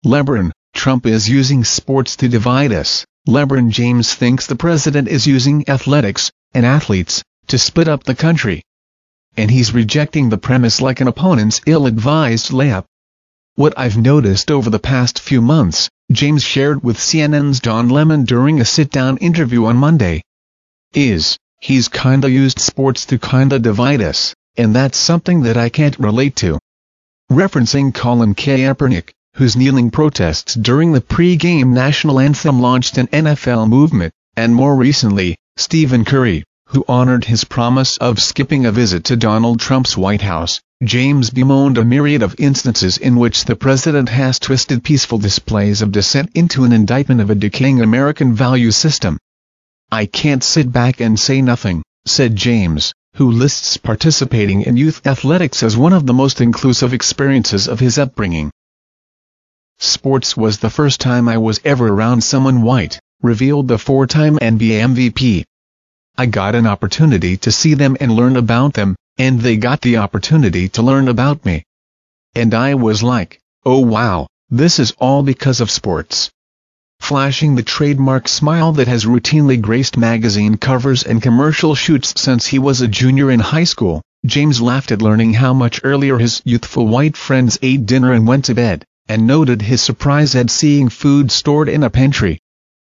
LeBron, Trump is using sports to divide us. LeBron James thinks the president is using athletics, and athletes, to split up the country. And he's rejecting the premise like an opponent's ill-advised layup. What I've noticed over the past few months, James shared with CNN's Don Lemon during a sit-down interview on Monday, is, he's kinda used sports to kinda divide us, and that's something that I can't relate to. Referencing Colin Kaepernick, whose kneeling protests during the pre-game national anthem launched an NFL movement, and more recently, Stephen Curry, who honored his promise of skipping a visit to Donald Trump's White House, James bemoaned a myriad of instances in which the president has twisted peaceful displays of dissent into an indictment of a decaying American value system. "I can't sit back and say nothing," said James, who lists participating in youth athletics as one of the most inclusive experiences of his upbringing. "Sports was the first time I was ever around someone white," revealed the four-time NBA MVP. "I got an opportunity to see them and learn about them, and they got the opportunity to learn about me. And I was like, oh wow, this is all because of sports." Flashing the trademark smile that has routinely graced magazine covers and commercial shoots since he was a junior in high school, James laughed at learning how much earlier his youthful white friends ate dinner and went to bed, and noted his surprise at seeing food stored in a pantry.